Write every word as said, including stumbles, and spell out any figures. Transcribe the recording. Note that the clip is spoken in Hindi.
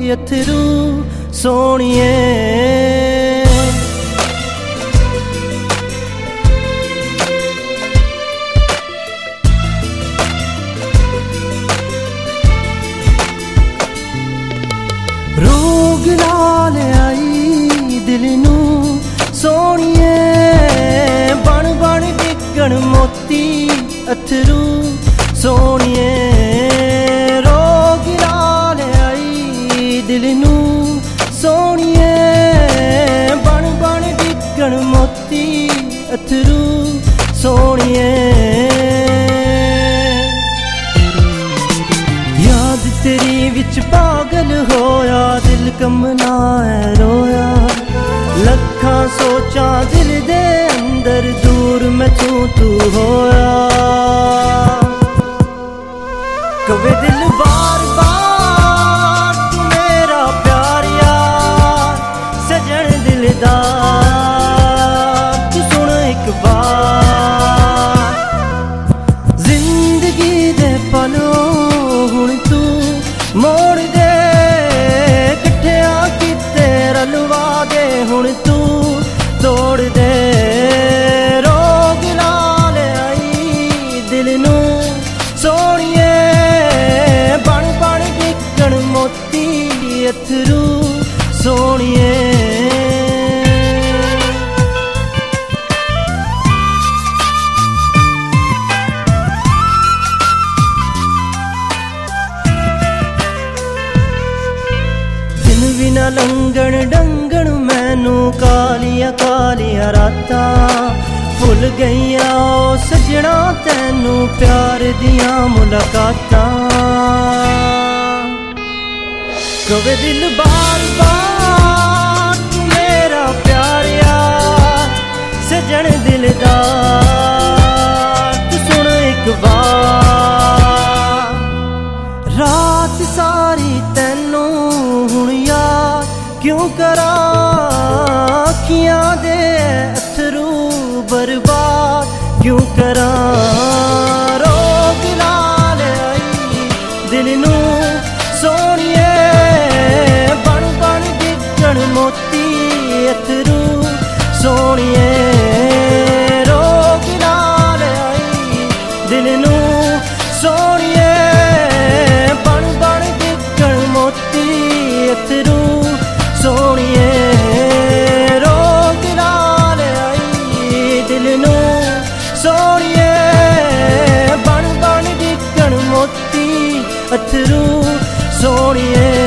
अथरू सोनिए। रोग नाल आई दिल नू सोनिए, बन बन डिगण मोती अथरू सोनिए। रोग नाल आई दिल नू सोनिए, बन बन डिगण मोती अथरू सोनिए। याद तेरी विच पागल होया, दिल कमना है रोया। लखा सोचा दिल दे अंदर, दूर मैं तू तू होया। कवे दिल बार बार तू मेरा प्यार यार, सजन दिलदार तू सुन एक बार। जिंदगी दे पलों हुण तू मोड़ दे, कट्ठिया किते रलवा दे हुण तू तोड़ दे। रोग नाल आई दिल नू सोनिए, बन बन डिगण मोती अथरू सोनिए। बिना लंघण डंगण मैनू कालिया कालिया रातां, भुल गईयां ओ सजना तैनू प्यार दियां मुलाकातां। कवे दिल बार बार तू मेरा प्यार यार, सजन दिलदार तू सुन एक बार। रात सारी तैनू हुण याद क्यों करा, अखियां दे अथरू बर्बाद क्यों करा। रोग नाल आई दिल नू सोनिए, बन बन डिगण मोती अथरू सोनिए। रोग नाल आई दिल नू सोनिए, बन बन डिगण मोती अथरू सोनिए। रोग नाल आई दिल नू सोनिए, बन बन डिगण मोती अथरू सोनिए।